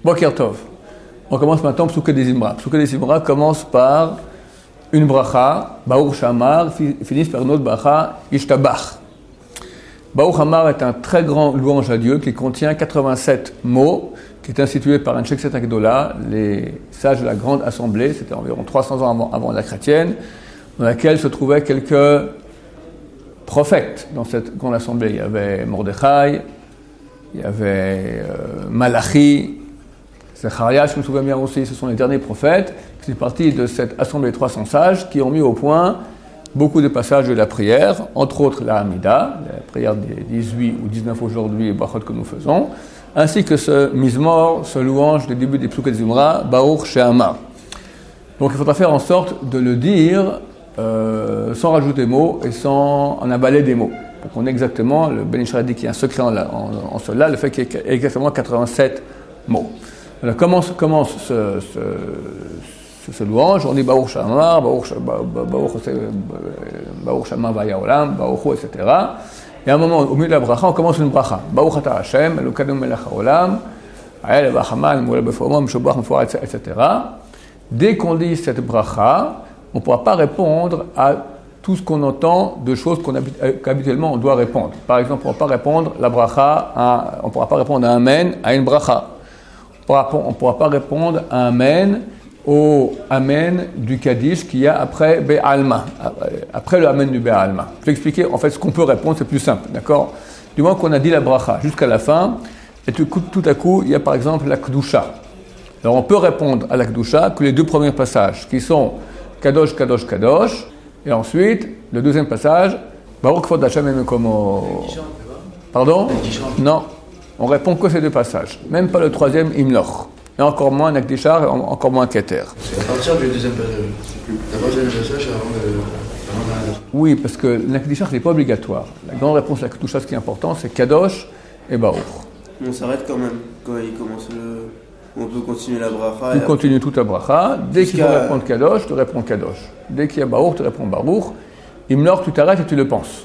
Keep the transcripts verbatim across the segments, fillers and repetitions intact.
Boker Tov. On commence maintenant Psuke des Zimra. Psuke des Zimra commence par une bracha, Baruch Shamar, finissent par une autre bracha, Ishtabach. Baruch Hamar est un très grand louange à Dieu qui contient quatre-vingt-sept mots, qui est institué par un Shekset Agdola, les sages de la Grande Assemblée, c'était environ trois cents ans avant, avant la chrétienne, dans laquelle se trouvaient quelques prophètes dans cette Grande Assemblée. Il y avait Mordechai, il y avait euh, Malachi, Zacharia, je me souviens bien aussi, ce sont les derniers prophètes qui sont partis de cette assemblée de trois cents sages qui ont mis au point beaucoup de passages de la prière, entre autres la Hamida, la prière des dix-huit ou dix-neuf aujourd'hui, et brachot que nous faisons, ainsi que ce Mizmor, ce louange du début des Psuke Zimra, Baruch She'amar. Donc il faudra faire en sorte de le dire euh, sans rajouter des mots et sans en avaler des mots. Pour qu'on ait exactement, le Ben Ishraï dit qu'il y a un secret en, en, en cela, le fait qu'il y ait exactement quatre-vingt-sept mots. Alors commence, commence ce, ce, ce, ce louange, on dit Baruch She'amar, Baruch She'amar Vayaolam, Baruch Hu, et cetera. Et à un moment, au milieu de la bracha, on commence une bracha. Baruch Ata Hashem, Elokeinu melech haolam, Ha'el v'Hachama, Moulel b'Formo, Mishobach, Mforat, et cetera. Dès qu'on dit cette bracha, on ne pourra pas répondre à tout ce qu'on entend de choses qu'on habit, qu'habituellement on doit répondre. Par exemple, on ne pourra pas répondre la bracha, à, on ne pourra pas répondre à Amen à une bracha. On ne pourra pas répondre à Amen au Amen du Kaddish qu'il y a après Be'alma, après le Amen du Be'alma. Je vais expliquer, en fait, ce qu'on peut répondre, c'est plus simple, d'accord? Du moment qu'on a dit la bracha jusqu'à la fin, et tout, tout à coup, il y a par exemple la Kedusha. Alors on peut répondre à la Kedusha que les deux premiers passages, qui sont Kadosh, Kadosh, Kadosh, et ensuite, le deuxième passage, Baruch Kvod Hashem Mekomo. Pardon? Non, on répond que ces deux passages, même pas le troisième Imloch. Et encore moins Nakdishar, et encore moins Keter. C'est à partir du deuxième passage. D'abord, le deuxième passage avant de... Oui, parce que Nakdishar, ce n'est pas obligatoire. La grande réponse à la Kedusha, ce qui est important, c'est Kadosh et Baruch. On s'arrête quand même quand il commence le... On peut continuer la bracha. Tu continues toute la bracha. Dès qu'il faut répondre Kadosh, tu réponds Kadosh. Dès qu'il y a Baruch, tu réponds Baruch. Imlor, tu t'arrêtes et tu le penses.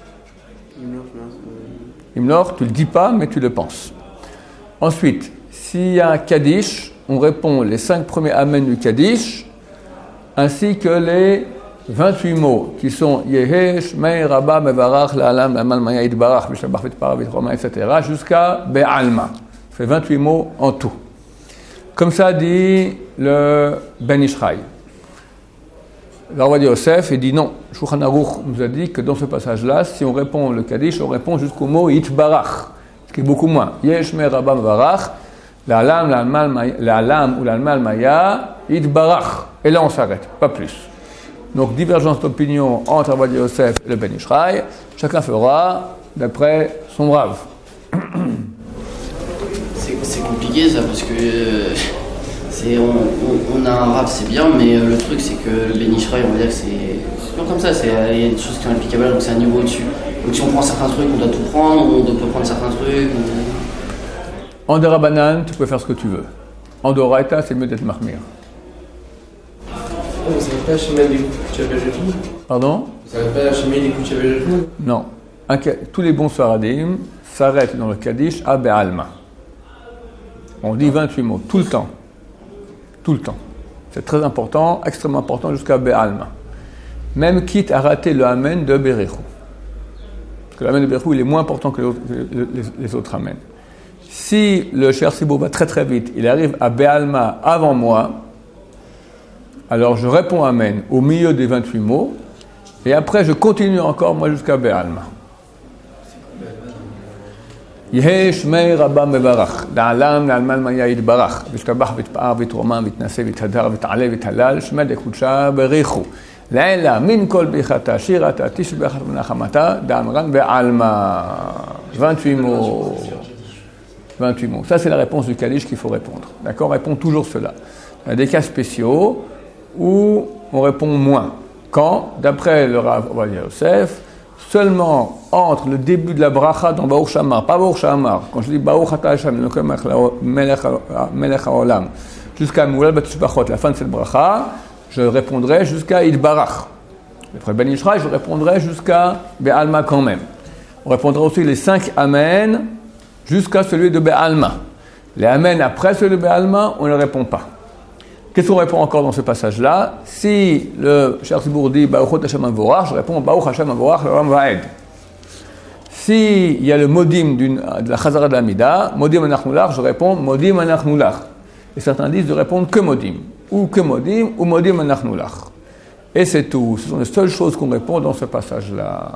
Imlor, tu ne le dis pas, mais tu le penses. Ensuite, s'il y a un Kaddish, on répond les cinq premiers Amen du Kaddish, ainsi que les vingt-huit mots qui sont Yehesh, Mei, Rabba, Mevarach, La'alam, La'amal, Maya, Idbarach, Mishabach, Vitpara, Vitroma, et cetera, jusqu'à Be'alma. Ça fait vingt-huit mots en tout. Comme ça dit le Ben Ishraï. L'Arwad Yosef, il dit non. Shulchan Aruch nous a dit que dans ce passage-là, si on répond le Kaddish, on répond jusqu'au mot Itbarach, ce qui est beaucoup moins. Yesh, Mei, Rabba, Mevarach, La'alam, La'alam ou La'amal, Maya, Itbarach. Et là, on s'arrête, pas plus. Donc, divergence d'opinion entre Arwad Yosef et le Ben Ishraï. Chacun fera d'après son rave. C'est, c'est compliqué ça parce que euh, c'est, on, on, on a un rap, c'est bien, mais euh, le truc c'est que le Ben Ishraï, on va dire que c'est, c'est toujours comme ça, c'est, il y a des choses qui sont applicables, donc c'est un niveau au-dessus. Donc si on prend certains trucs, on doit tout prendre, on peut prendre certains trucs. On... En Derabanan, tu peux faire ce que tu veux. En Doraita, c'est mieux d'être mahmir. Oh, mais ça va pas achemer des Kouchavej et tout? Pardon? Ça va pas achemer des Kouchavej et tout? Non. Un, tous les bons Sfaradim s'arrêtent dans le Kaddish à Be'alma. On dit vingt-huit mots, tout le temps. Tout le temps. C'est très important, extrêmement important, jusqu'à Be'alma. Même quitte à rater le Amen de Berichou. Parce que l'Amen de Berichou, il est moins important que les, les, les autres Amen. Si le Cher Sibo va très très vite, il arrive à Be'alma avant moi, alors je réponds Amen au milieu des vingt-huit mots, et après je continue encore, moi, jusqu'à Be'alma. Yehesh Mei Rabba Mevarach, La'alam, La'almal Maya Idbarach, Vishtabach, Vitpa'ar, Vitroma, Vitnase, Vithadar, Vit'ale, Vithalal, Shmed, Ekucha, Berichu, La'ela, Min Kol Bichata, Shirata, Tish Bechat Menachamata, Da'amran, Be'alma. vingt-huit mots. vingt-huit mots. Ça, c'est la réponse du Kaddish qu'il faut répondre. D'accord? On répond toujours cela. Il y a des cas spéciaux où on répond moins. Quand, d'après le Rav Ovadia Yosef, seulement entre le début de la bracha dans Baruch Shamar, pas Baruch Shamar, quand je dis Baruch Ata Hashem, Melech HaOlam, jusqu'à Moulal Batishbachot, la fin de cette bracha, je répondrai jusqu'à Idbarach. Après Ben Ishraï, je répondrai jusqu'à Be'alma quand même. On répondra aussi les cinq Amen jusqu'à celui de Be'alma. Les Amen après celui de Béalma, on ne répond pas. Qu'est-ce qu'on répond encore dans ce passage-là? Si le cher Zibour dit Baruch Hashem Avorach, je réponds Baruch Hashem Avorach, le Ram Vaed. S'il y a le modim de la Chazara de l'Amida, modim anachnulach, je réponds modim anachnulach. Et certains disent de répondre que modim, ou que modim, ou modim anachnulach. Et c'est tout. Ce sont les seules choses qu'on répond dans ce passage-là.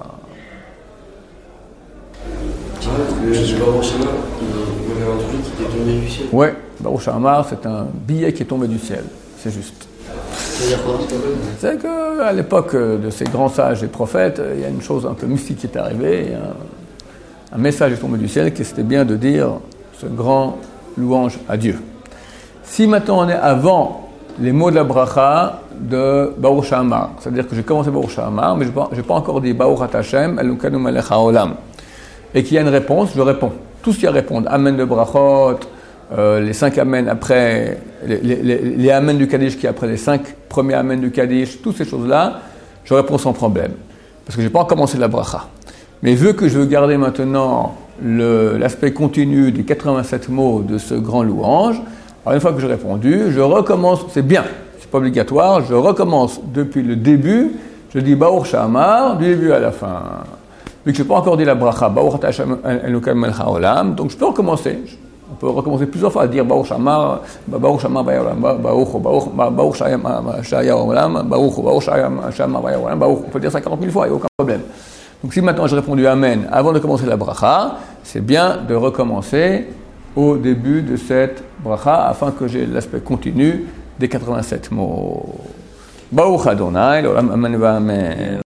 Le Baruch Shama, il m'avait entendu qu'il était tombé du ciel. Oui, Baruch Shama, c'est un billet qui est tombé du ciel. C'est juste. Ça veut dire quoi? C'est qu'à l'époque de ces grands sages et prophètes, il y a une chose un peu mystique qui est arrivée. Un, un message est tombé du ciel qui c'était bien de dire ce grand louange à Dieu. Si maintenant on est avant les mots de la bracha de Baruch Shama, c'est-à-dire que j'ai commencé Baruch Shama, mais je n'ai pas encore dit Baruch Ata Hashem Elokeinu Melech Haolam, et qu'il y a une réponse, je réponds. Tout ce qui y a à répondre, Amen de brachot, euh, les cinq Amen après, les, les, les Amen du Kaddish qui est après les cinq premiers Amen du Kaddish, toutes ces choses-là, je réponds sans problème. Parce que je n'ai pas encore commencé la bracha. Mais vu que je veux garder maintenant le, l'aspect continu des quatre-vingt-sept mots de ce grand louange, alors une fois que j'ai répondu, je recommence, c'est bien, c'est pas obligatoire, je recommence depuis le début, je dis Baruch Shama, du début à la fin. Vu que je n'ai pas encore dit la bracha, Baruch Ata Hashem Elokeinu Melech Haolam, donc je peux recommencer. On peut recommencer plusieurs fois à dire Baruch Shama, Baruch Shama Vayolam, Baruch, Baruch, Baruch Shaya Olam, Baruch, Baruch Shama Vayolam, Baruch. On peut dire ça quarante mille fois, il n'y a aucun problème. Donc si maintenant j'ai répondu Amen avant de commencer la bracha, c'est bien de recommencer au début de cette bracha afin que j'ai l'aspect continu des quatre-vingt-sept mots. Baruch Adonai, l'Olam Amen va Amen.